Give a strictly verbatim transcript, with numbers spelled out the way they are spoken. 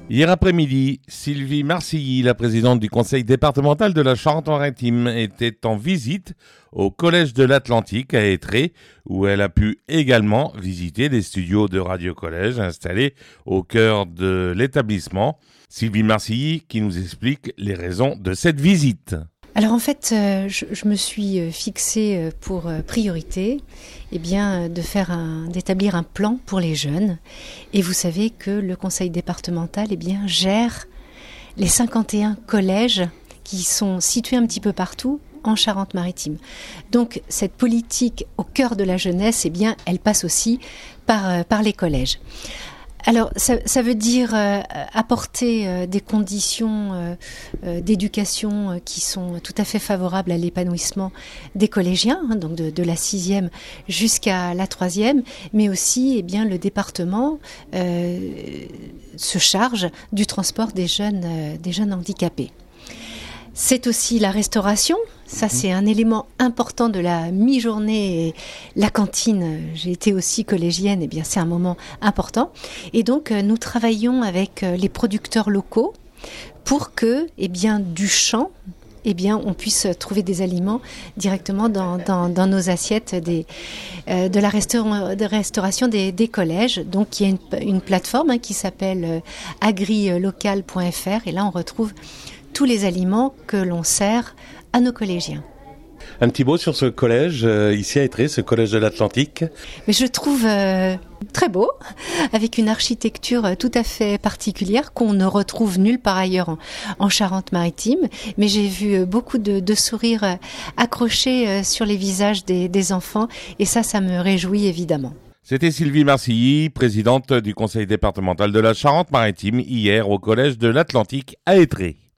Hier après-midi, Sylvie Marcilly, la présidente du conseil départemental de la Charente-Maritime, était en visite au Collège de l'Atlantique à Étré, où elle a pu également visiter les studios de Radio Collège installés au cœur de l'établissement. Sylvie Marcilly qui nous explique les raisons de cette visite. Alors en fait, euh, je, je me suis fixée pour priorité eh bien, de faire un, d'établir un plan pour les jeunes. Et vous savez que le conseil départemental eh bien, gère les cinquante et un collèges qui sont situés un petit peu partout en Charente-Maritime. Donc cette politique au cœur de la jeunesse, eh bien, elle passe aussi par, par les collèges. Alors, ça, ça veut dire euh, apporter euh, des conditions euh, euh, d'éducation euh, qui sont tout à fait favorables à l'épanouissement des collégiens, hein, donc de, de la sixième jusqu'à la troisième, mais aussi, eh bien, le département euh, se charge du transport des jeunes, euh, des jeunes handicapés. C'est aussi la restauration, ça c'est un élément important de la mi-journée. Et la cantine, j'ai été aussi collégienne, et bien c'est un moment important. Et donc nous travaillons avec les producteurs locaux pour que, eh bien, du champ, eh bien, on puisse trouver des aliments directement dans, dans, dans nos assiettes des, euh, de la restaur- de restauration des, des collèges. Donc il y a une, une plateforme hein, qui s'appelle euh, agrilocal point f r et là on retrouve tous les aliments que l'on sert à nos collégiens. Un petit mot sur ce collège, euh, ici à Étré, ce collège de l'Atlantique. Mais je trouve euh, très beau, avec une architecture tout à fait particulière qu'on ne retrouve nulle part ailleurs en, en Charente-Maritime. Mais j'ai vu beaucoup de, de sourires accrochés sur les visages des, des enfants et ça, ça me réjouit évidemment. C'était Sylvie Marcilly, présidente du conseil départemental de la Charente-Maritime, hier au collège de l'Atlantique à Étré.